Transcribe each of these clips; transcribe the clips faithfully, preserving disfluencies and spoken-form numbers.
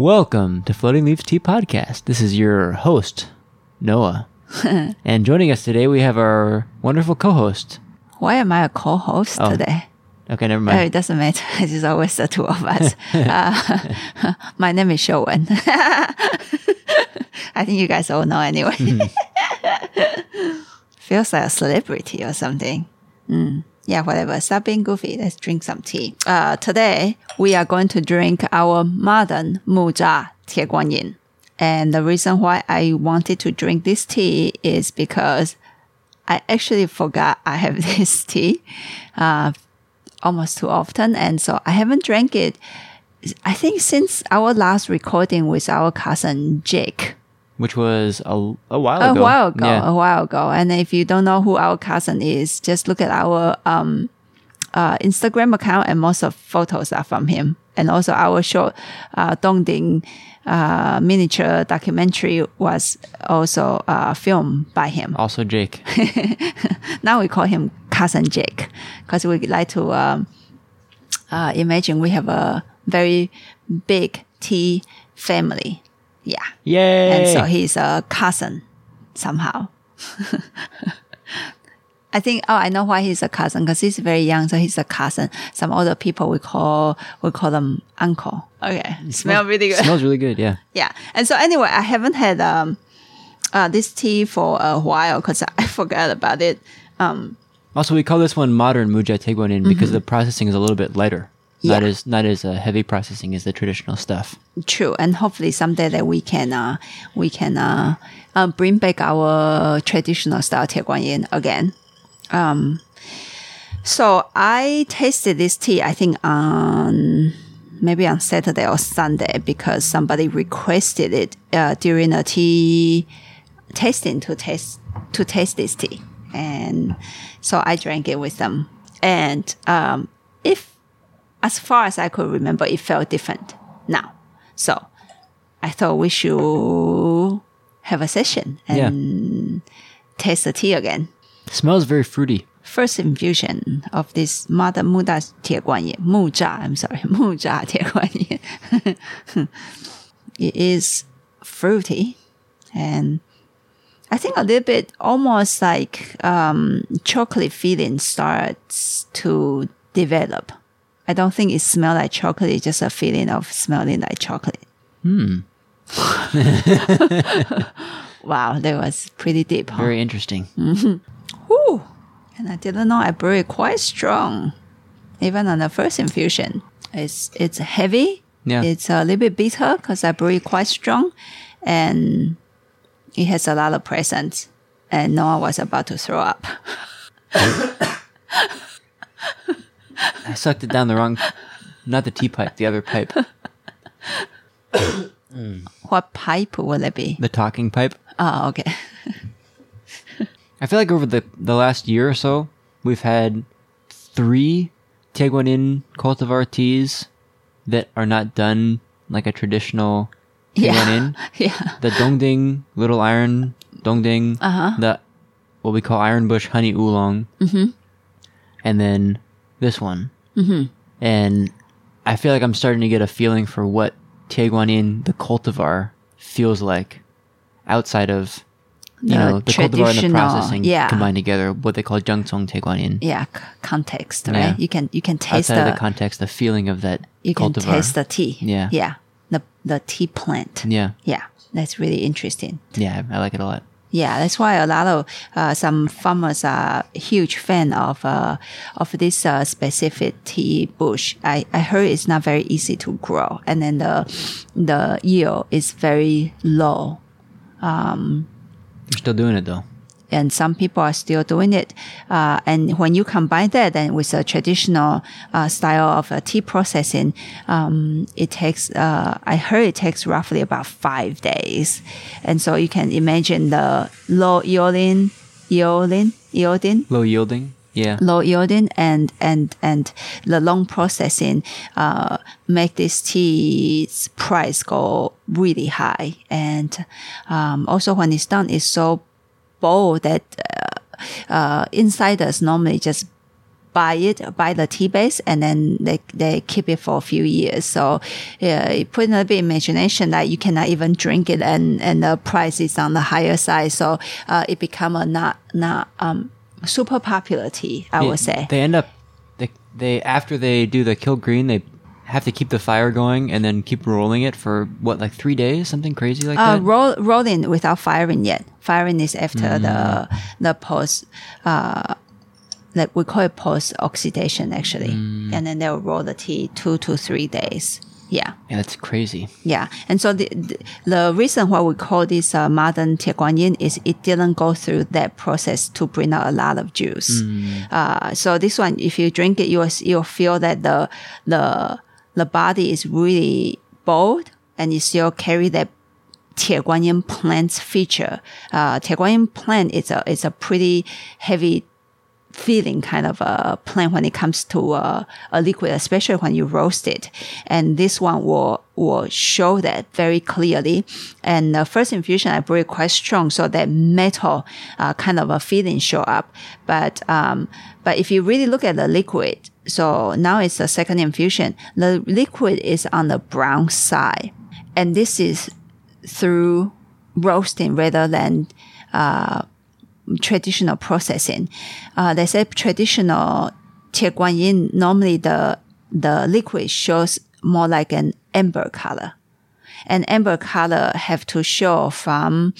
Welcome to Floating Leaves Tea Podcast. This is your host, Noah. And joining us today, we have our wonderful co-host. Why am I a co-host Oh. today? Okay, never Oh, mind. it doesn't matter. It's always the two of us. uh, my name is Shouwen. I think you guys all know anyway. Feels like a celebrity or something. Mm. Yeah, whatever. Stop being goofy. Let's drink some tea. Uh, today, we are going to drink our modern Muzha Tie Guan Yin. And the reason why I wanted to drink this tea is because I actually forgot I have this tea uh, almost too often. And so I haven't drank it, I think, since our last recording with our cousin Jake. Which was a, a while A ago. while ago, Yeah. a while ago. And if you don't know who our cousin is, just look at our um, uh, Instagram account, and most of photos are from him. And also our short uh, Dongding uh, miniature documentary was also uh, filmed by him. Also Jake. Now we call him Cousin Jake because we like to um, uh, imagine we have a very big tea family. Yeah. Yay! And so he's a cousin somehow. I think, oh, I know why he's a cousin, because he's very young, so he's a cousin. Some other people we call, we call them uncle. Okay. Smell really good. Smells really good, yeah. Yeah. And so anyway, I haven't had um, uh, this tea for a while because I forgot about it. Um, Also, we call this one modern Muzha Tie Guan Yin because the processing is a little bit lighter. Not Yeah. as not as uh, heavy processing as the traditional stuff. True, and hopefully someday that we can uh, we can uh, uh, bring back our traditional style Tie Guan Yin again. Um, so I tasted this tea, I think on maybe on Saturday or Sunday, because somebody requested it uh, during a tea tasting to taste to taste this tea, and so I drank it with them. And um, if as far as I could remember, it felt different now. So I thought we should have a session and taste the tea again. Smells very fruity. First infusion of this modern Muzha Tie Guan Yin. Muzha, I'm sorry, Muzha Tie Guan Yin. It is fruity, and I think a little bit almost like um, chocolate feeling starts to develop. I don't think it smells like chocolate, it's just a feeling of smelling like chocolate. Hmm. Wow, that was pretty deep, huh? Very interesting. Whew. And I didn't know I brewed it quite strong. Even on the first infusion. It's it's heavy. Yeah. It's a little bit bitter because I brewed it quite strong. And it has a lot of presence. And Noah was about to throw up. I sucked it down the wrong, not the tea pipe, the other pipe. What pipe will it be? The talking pipe. Oh, okay. I feel like over the, the last year or so, we've had three Tie Guan Yin cultivar teas that are not done like a traditional Tie Guan Yin. Yeah. The Dongding, Little Iron Dongding, Uh-huh. the what we call Iron Bush Honey Oolong, Mm-hmm. and then this one. Mm-hmm. And I feel like I'm starting to get a feeling for what Tie Guan Yin, the cultivar, feels like outside of, you The know, the cultivar and the traditional, processing yeah. combined together, what they call Jungsong Tie Guan Yin. Yeah, c- context, right? Yeah. You can you can taste Outside the, of the context, the feeling of that you can cultivar. taste the tea. Yeah. Yeah. The the tea plant. Yeah, Yeah. That's really interesting. yeah, I like it a lot. Yeah, that's why a lot of uh, some farmers are huge fan of uh, of this uh, specific tea bush. I, I heard it's not very easy to grow, and then the the yield is very low. You're still doing it though. And some people are still doing it. Uh, and when you combine that then with a traditional uh, style of uh, tea processing, um, it takes, uh, I heard it takes roughly about five days. And so you can imagine the low yielding, yielding, yielding, Low yielding. Yeah. low yielding and, and, and the long processing, uh, make this tea's price go really high. And, um, also when it's done, it's so bold that, uh, uh, insiders normally just buy it, buy the tea base, and then they they keep it for a few years. So, yeah, it put in a bit of imagination that you cannot even drink it, and, and the price is on the higher side. So, uh, it become a not not um super popular tea, I Yeah, would say. They end up, they, they after they do the kill green, they have to keep the fire going and then keep rolling it for what, like three days, something crazy like Uh, that. roll rolling without firing yet. Firing is after Mm. the the post. Uh, like we call it post oxidation actually, Mm. and then they'll roll the tea two to three days. Yeah. Yeah, that's crazy. Yeah, and so the the, the reason why we call this uh, modern Tie Guan Yin is it didn't go through that process to bring out a lot of juice. Uh, so this one, if you drink it, you'll you'll feel that the the the body is really bold, and you still carry that Tie Guan Yin plant's feature. Uh, Tie Guan Yin plant is a is a pretty heavy feeling kind of a plant when it comes to uh, a liquid, especially when you roast it. And this one will will show that very clearly. And the first infusion, I brew it quite strong, so that metal uh, kind of a feeling show up. But um, but if you really look at the liquid, so now it's the second infusion, the liquid is on the brown side, and this is through roasting rather than uh, traditional processing. Uh, they say traditional Tie Guan Yin, normally the the liquid shows more like an amber color. And amber color have to show from,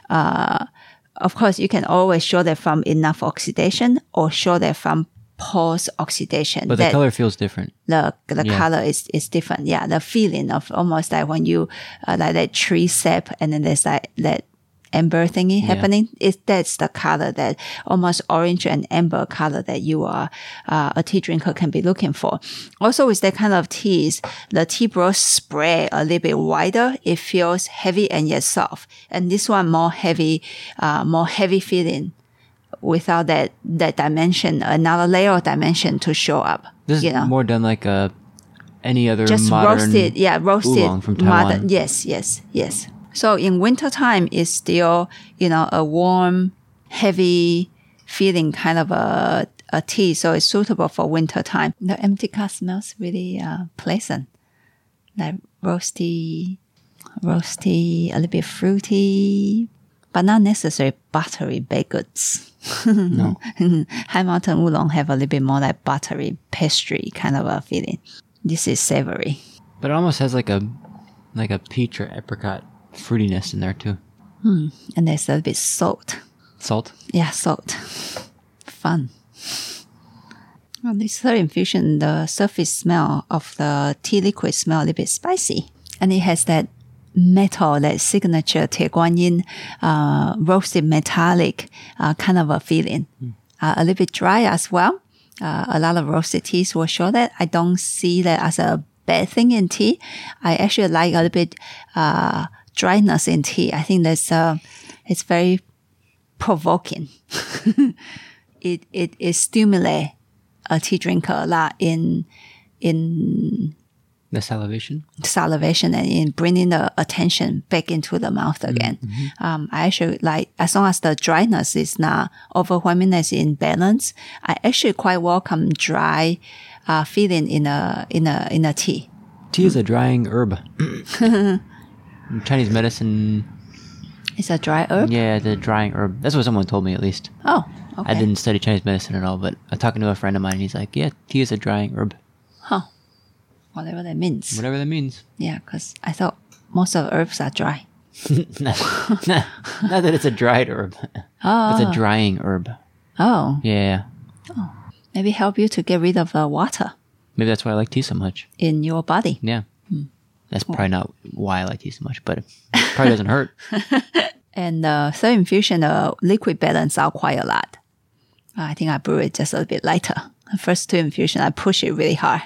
uh, of course, you can always show that from enough oxidation or show that from post-oxidation. But the that color feels different. the the Yeah. color is, is different. Yeah, the feeling of almost like when you, uh, like that tree sap and then there's like that amber thingy happening. It, that's the color that almost orange and amber color that you are uh, a tea drinker can be looking for. Also with that kind of teas, the tea broth spread a little bit wider. It feels heavy and yet soft. And this one more heavy, uh, more heavy feeling without that, that dimension, another layer of dimension to show up. This is you know, more done like a any other just modern roasted, yeah, roasted oolong from Taiwan. modern. Yes, yes, yes. So in wintertime, it's still, you know, a warm, heavy feeling kind of a, a tea. So it's suitable for wintertime. The empty cup smells really uh, pleasant. Like roasty, roasty, a little bit fruity, but not necessarily buttery baked goods. No. High Mountain Oolong have a little bit more like buttery pastry kind of a feeling. This is savory. But it almost has like a like a peach or apricot fruitiness in there too. And there's a little bit salt. Salt. Yeah, salt. Fun. Well, this third infusion, the surface smell of the tea liquid smell a little bit spicy. And it has that metal, that signature Tie Guan Yin uh, roasted metallic uh, kind of a feeling. Uh, a little bit dry as well. Uh, a lot of roasted teas will show that. I don't see that as a bad thing in tea. I actually like a little bit uh, dryness in tea. I think that's uh, it's very provoking. it it it stimulates a tea drinker a lot in in The salivation. salivation and in bringing the attention back into the mouth again. Mm-hmm. Um, I actually like, as long as the dryness is not overwhelming, as in balance, I actually quite welcome dry uh, feeling in a in a in a tea. Tea is a drying herb. In Chinese medicine, It's a dry herb. yeah, the drying herb. That's what someone told me at least. Oh, okay. I didn't study Chinese medicine at all, but I was talking to a friend of mine, and he's like, "Yeah, tea is a drying herb." Huh. Whatever that means. Whatever that means. Yeah, because I thought most of herbs are dry. not, not, not that it's a dried herb. Oh. It's a drying herb. Oh, Yeah. maybe help you to get rid of the water Maybe that's why I like tea so much. in your body. Yeah. That's probably not why I like tea so much, but it probably doesn't hurt. And the third infusion, the liquid balance out quite a lot. I think I brew it just a little bit lighter. The first two infusion, I push it really hard.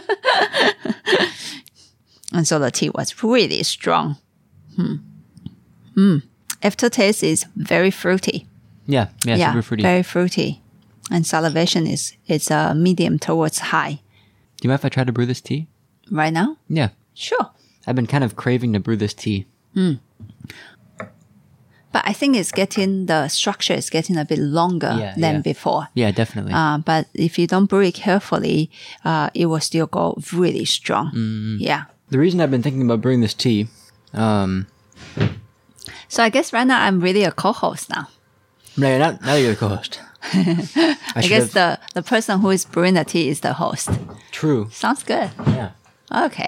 And so the tea was really strong. Hmm. Mm. Aftertaste is very fruity. Yeah. Yeah, super fruity. Very fruity. And salivation is it's a uh, medium towards high. Do you mind if I try to brew this tea? Right now? Yeah. Sure. I've been kind of craving to brew this tea. But I think it's getting, the structure is getting a bit longer Yeah, than yeah. before. Yeah, definitely. Uh, but if you don't brew it carefully, uh, it will still go really strong. Mm. Yeah. The reason I've been thinking about brewing this tea, um, So I guess right now I'm really a co-host now. no, now, now you're the co-host. I, I should guess have- the, the person who is brewing the tea is the host. True. Sounds good. Yeah. Okay.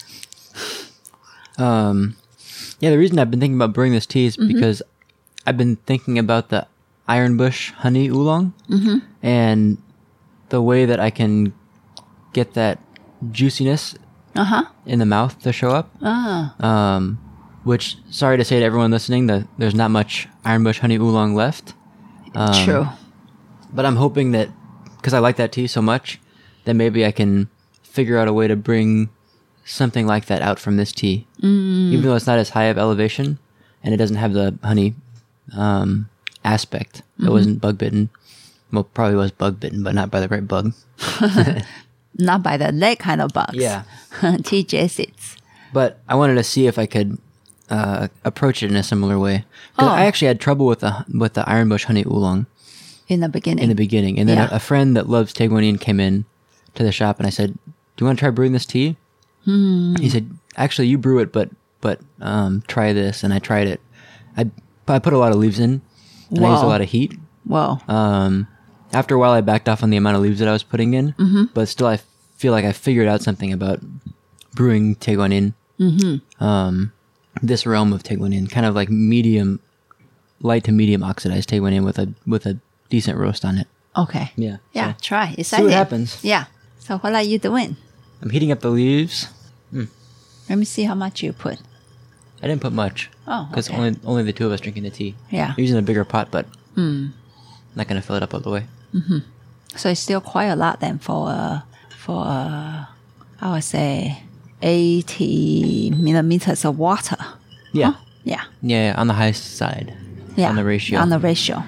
Um, yeah, the reason I've been thinking about brewing this tea is Mm-hmm. because I've been thinking about the Iron Bush honey oolong Mm-hmm. and the way that I can get that juiciness Uh-huh. in the mouth to show up. Ah. Um, which, sorry to say to everyone listening, that there's not much Iron Bush honey oolong left. Um, True. But I'm hoping that, because I like that tea so much, that maybe I can figure out a way to bring something like that out from this tea. Mm. Even though it's not as high of elevation and it doesn't have the honey um, aspect. Mm-hmm. It wasn't bug bitten. Well, probably was bug bitten, but not by the right bug. Not by the that kind of bugs. Yeah. Tea jacids. But I wanted to see if I could uh, approach it in a similar way. 'Cause Oh. I actually had trouble with the with the Iron Bush honey oolong In the beginning. in the beginning, and then Yeah. a, a friend that loves Taeguanyin came in to the shop, and I said, "Do you want to try brewing this tea?" Hmm. He said, "Actually, you brew it, but but um, try this." And I tried it. I I put a lot of leaves in, and I used a Wow. lot of heat. Whoa. Um, after a while, I backed off on the amount of leaves that I was putting in, Mm-hmm. but still, I feel like I figured out something about brewing Taeguanyin. Mm-hmm. Um, this realm of Taeguanyin, kind of like medium, light to medium oxidized Taeguanyin with a with a decent roast on it. Okay. Yeah. Yeah, so try. see what Excited. happens. Yeah. So what are you doing? I'm heating up the leaves. Let me see how much you put. I didn't put much. Oh, Because okay. only only the two of us drinking the tea. Yeah. I'm using a bigger pot, but Hmm. not going to fill it up all the way. So it's still quite a lot then for uh, for uh, I would say eighty millimeters of water. Yeah. Huh? Yeah. Yeah, on the high side. Yeah. On the ratio. On the ratio.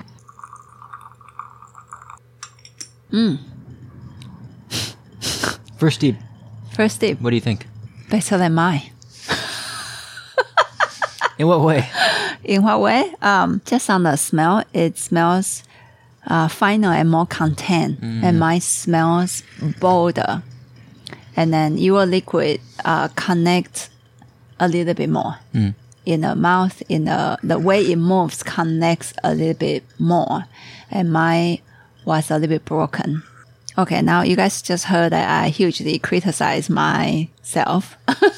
First steep, First tip, what do you think? better than mine. In what way? In what way? Um, just on the smell, it smells uh, finer and more content, and mine smells bolder. And then your liquid uh, connect a little bit more in the mouth. In the the way it moves connects a little bit more, and mine was a little bit broken. Okay, now you guys just heard that I hugely criticize myself.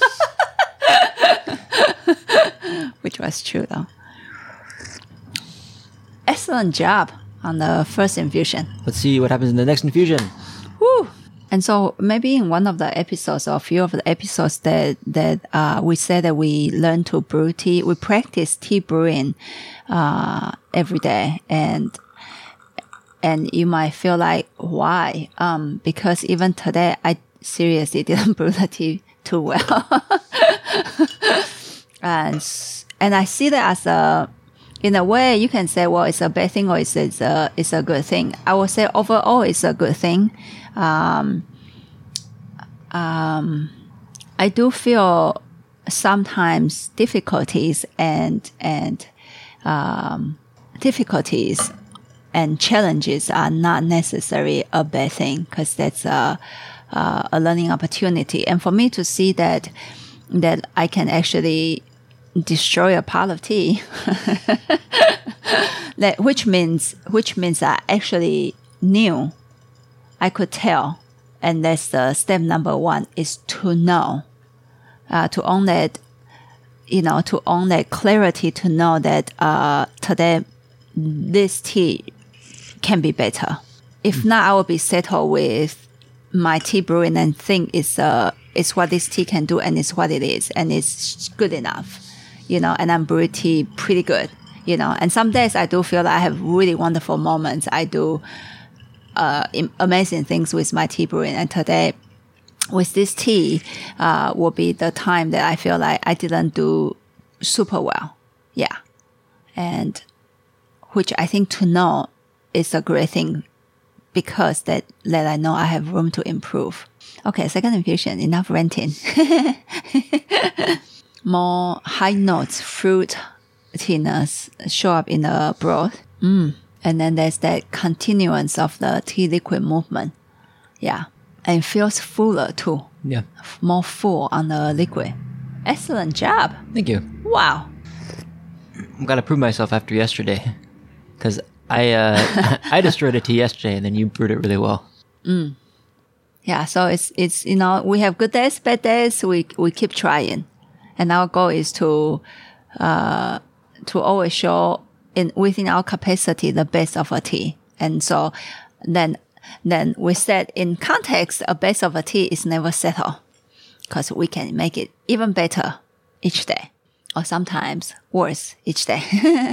Which was true though. Excellent job on the first infusion. Let's see what happens in the next infusion. Woo! And so maybe in one of the episodes or a few of the episodes that that uh, we said that we learn to brew tea, we practice tea brewing uh, every day, and and you might feel like why? Um, because even today I seriously didn't brew the tea too well. and and I see that as a, in a way, you can say, well, it's a bad thing or it's, it's a it's a good thing. I would say overall, it's a good thing. Um, um, I do feel sometimes difficulties and and um, difficulties and challenges are not necessarily a bad thing because that's a, a a learning opportunity. And for me to see that that I can actually destroy a pot of tea, that which means which means I actually knew, I could tell, and that's the step number one is to know, uh, to own that, you know, to own that clarity, to know that uh, today this tea can be better. If not, I will be settled with my tea brewing and think it's uh it's what this tea can do and it's what it is and it's good enough, you know. And I'm brewing tea pretty good, you know. And some days I do feel that I have really wonderful moments. I do uh amazing things with my tea brewing. And today, with this tea, uh, will be the time that I feel like I didn't do super well, yeah. And which I think to know is a great thing, because that let I know I have room to improve. Okay, second infusion, enough ranting. More high notes, fruit, teaness show up in the broth. Mm. And then there's that continuance of the tea liquid movement. Yeah. And it feels fuller too. Yeah. More full on the liquid. Excellent job. Thank you. Wow. I've got to prove myself after yesterday. Because I uh, I destroyed a tea yesterday and then you brewed it really well. Mm. Yeah, so it's, it's you know, we have good days, bad days, we we keep trying. And our goal is to uh, to always show in within our capacity the best of a tea. And so then then we said in context, a best of a tea is never settled. Because we can make it even better each day. Or sometimes worse each day.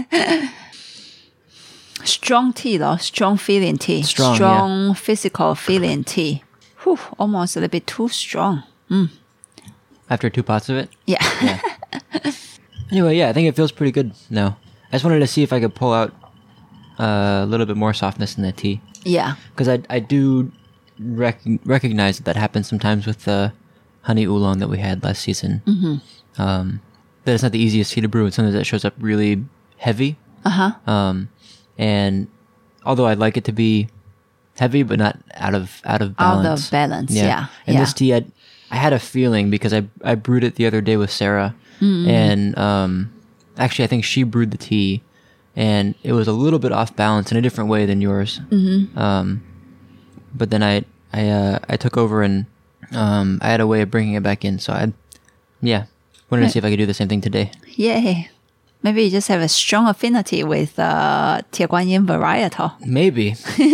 Strong tea though, strong feeling tea. Strong, strong yeah. physical feeling tea. Whew, almost a little bit too strong. Mm. After two pots of it? Yeah. Yeah. Anyway, yeah, I think it feels pretty good now. I just wanted to see if I could pull out uh, a little bit more softness in the tea. Yeah. Because I, I do rec- recognize that that happens sometimes with the honey oolong that we had last season. Mm-hmm. Um, that it's not the easiest tea to brew. It's something that shows up really heavy. Uh-huh. Um, and although I'd like it to be heavy, but not out of out of balance. Out of balance, yeah. And yeah. this tea, I, I had a feeling because I I brewed it the other day with Sarah, mm-hmm. and um, actually I think she brewed the tea, and it was a little bit off balance in a different way than yours. Mm-hmm. Um, but then I I uh, I took over and um, I had a way of bringing it back in. So I, yeah, wanted to see if I could do the same thing today. Yay. Maybe you just have a strong affinity with uh, Tie Guan Yin varietal. Maybe.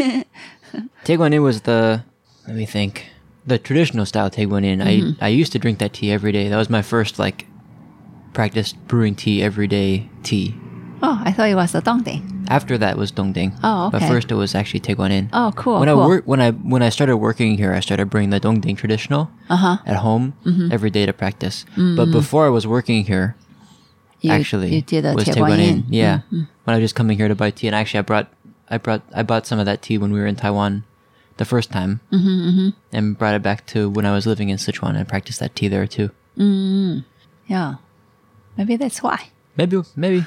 Tie Guan Yin was the, let me think, the traditional style Tie Guan Yin. Mm-hmm. I I used to drink that tea every day. That was my first like practice brewing tea every day tea. Oh, I thought it was the Dongding. After that was Dongding. Oh, okay. But first it was actually Tie Guan Yin. Oh, cool. When cool. I work, when I when I started working here, I started bringing the Dongding traditional uh-huh. at home mm-hmm. every day to practice. Mm-hmm. But before I was working here, you, actually, you did a was Tie Tie Guan Yin. Yin. Yeah, mm-hmm. when I was just coming here to buy tea, and actually I brought I brought I bought some of that tea when we were in Taiwan the first time, mm-hmm, mm-hmm. and brought it back to when I was living in Sichuan and practiced that tea there too. Mm-hmm. Yeah, maybe that's why. Maybe, maybe.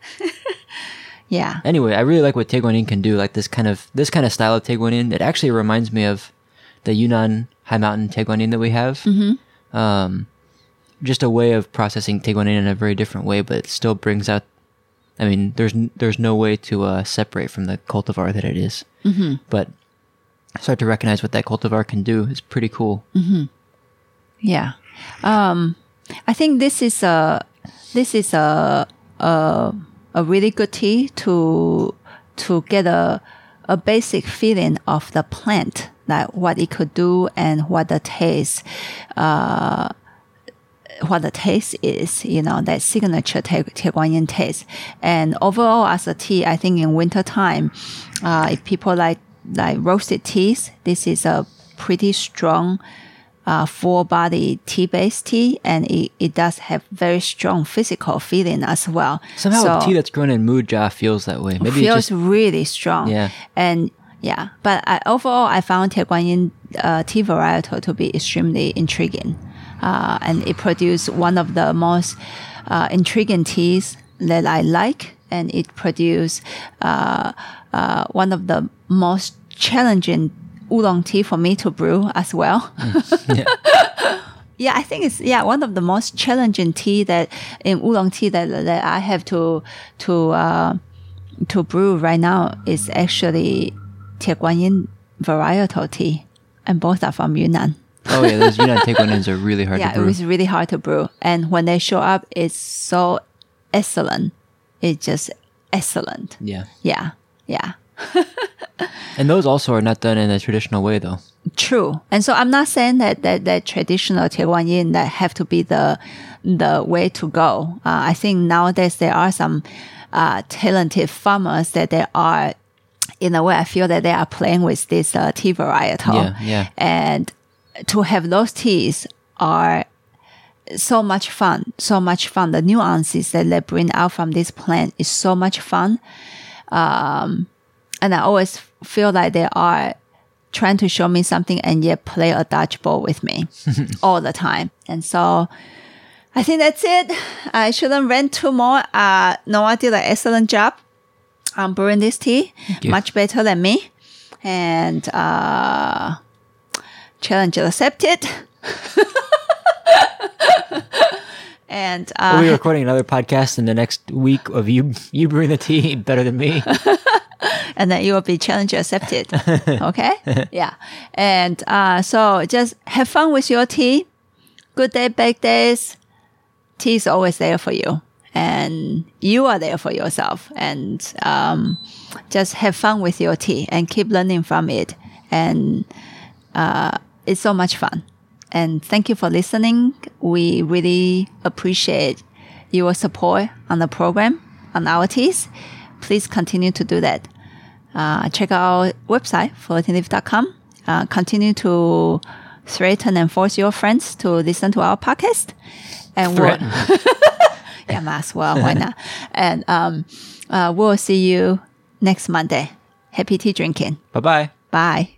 Yeah. Anyway, I really like what Tie Guan Yin can do. Like this kind of this kind of style of Tie Guan Yin. It actually reminds me of the Yunnan High Mountain Tie Guan Yin that we have. Mm-hmm. Um, just a way of processing Tie Guan Yin in a very different way, but it still brings out. I mean, there's there's no way to uh, separate from the cultivar that it is. Mm-hmm. But start to recognize what that cultivar can do is pretty cool. Mm-hmm. Yeah, um, I think this is a this is a a, a really good tea to to get a a basic feeling of the plant, like what it could do and what the taste. Uh, what the taste is, you know, that signature Tie Guan Yin taste. And overall, as a tea, I think in winter time, uh, if people like like roasted teas, this is a pretty strong, uh, full body tea based tea, and it, it does have very strong physical feeling as well. Somehow, so, a tea that's grown in Mujia feels that way. Maybe feels it just, really strong. Yeah. And yeah, but I, overall, I found Tie Guan Yin uh, tea varietal to be extremely intriguing. Uh, and it produced one of the most uh, intriguing teas that I like, and it produced uh, uh, one of the most challenging oolong tea for me to brew as well. Mm. Yeah. Yeah, I think it's yeah one of the most challenging tea that in oolong tea that that I have to to uh, to brew right now is actually Tie Guan Yin varietal tea, and both are from Yunnan. Oh yeah, those Yunnan Tie Guan Yins are really hard yeah, to brew. Yeah, it was really hard to brew. And when they show up, it's so excellent. It's just excellent. Yeah. Yeah. Yeah. And those also are not done in a traditional way though. True. And so I'm not saying that that, that traditional Tie Guan Yin that have to be the the way to go. Uh, I think nowadays there are some uh, talented farmers that they are, in a way, I feel that they are playing with this uh, tea varietal. Yeah, yeah. And to have those teas are so much fun, so much fun. The nuances that they bring out from this plant is so much fun. Um, and I always feel like they are trying to show me something and yet play a dodgeball with me all the time. And so I think that's it. I shouldn't rant too more. Uh, Noah did an excellent job on brewing this tea. Much better than me. And uh, challenge accepted. And uh, we'll be recording another podcast in the next week of you you brewing the tea better than me. And then you will be challenge accepted. Okay? Yeah. And uh, so just have fun with your tea. Good day, bad days. Tea is always there for you. And you are there for yourself. And um, just have fun with your tea and keep learning from it. And uh, it's so much fun. And thank you for listening. We really appreciate your support on the program, on our teas. Please continue to do that. Uh, check out our website, floating leaf dot com. Uh, continue to threaten and force your friends to listen to our podcast. And we'll, yeah, might as well. Why not? And um, uh, we'll see you next Monday. Happy tea drinking. Bye-bye. Bye.